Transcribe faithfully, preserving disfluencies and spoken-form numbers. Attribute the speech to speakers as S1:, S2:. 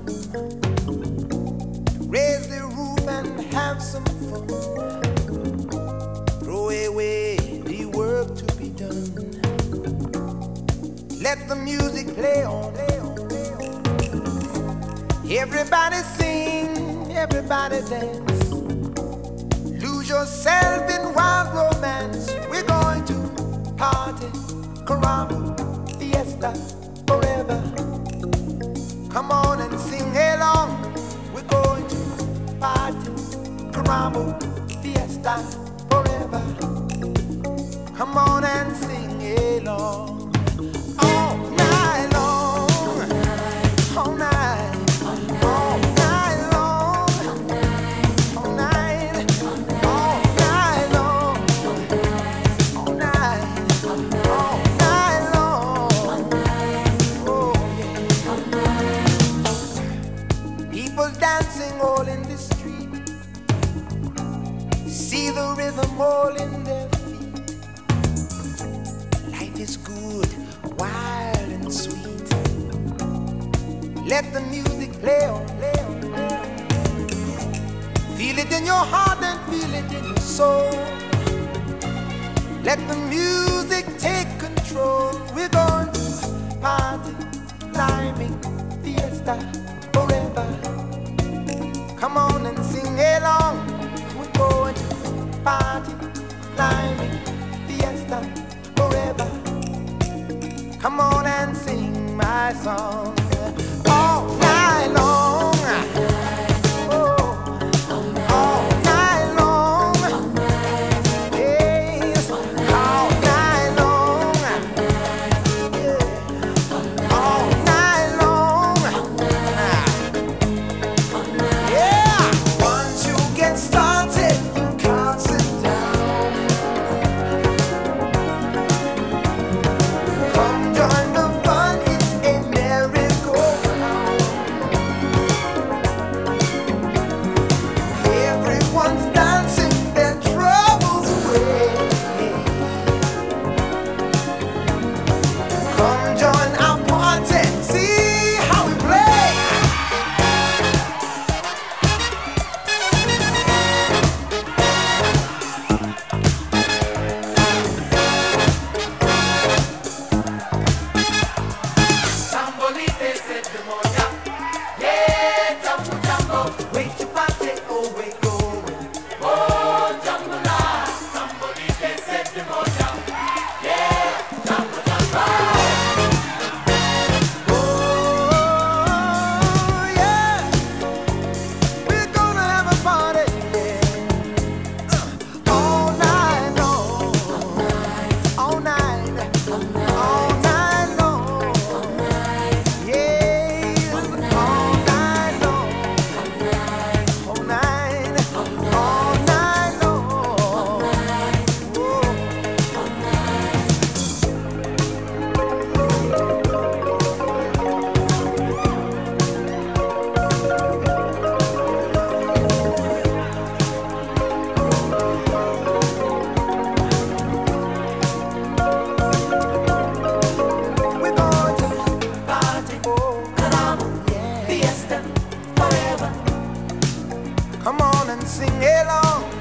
S1: Raise the roof and have some fun. Throw away the work to be done. Let the music play on. Everybody sing, everybody dance. Lose yourself in wild romance. We're going to party, caramba, fiesta, forever. Come on and sing along. We're going to party, caramba, fiesta, forever. Come on and sing along. All night long, all night. Dancing all in the street, see the rhythm all in their feet. Life is good, wild and sweet. Let the music play on, play on, play on. Feel it in your heart and feel it in your soul. Let the music take control. We're going to party, climbing, fiesta, forever. Come on and sing along. We're going to party, climbing, fiesta, forever. Come on and sing my song all night long. Come on and sing along.